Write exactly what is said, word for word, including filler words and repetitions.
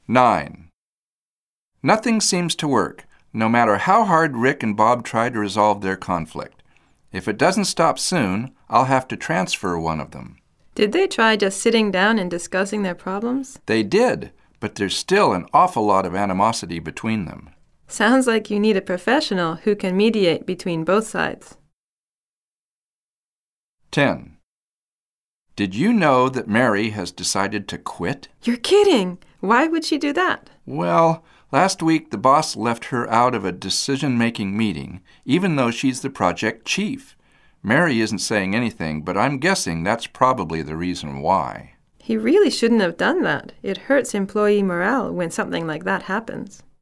nine. Nothing seems to work, no matter how hard Rick and Bob try to resolve their conflict. If it doesn't stop soon, I'll have to transfer one of them. Did they try just sitting down and discussing their problems? They did, but there's still an awful lot of animosity between them. Sounds like you need a professional who can mediate between both sides. ten. Did you know that Mary has decided to quit? You're kidding! Why would she do that? Well, last week the boss left her out of a decision-making meeting, even though she's the project chief. Mary isn't saying anything, but I'm guessing that's probably the reason why. He really shouldn't have done that. It hurts employee morale when something like that happens.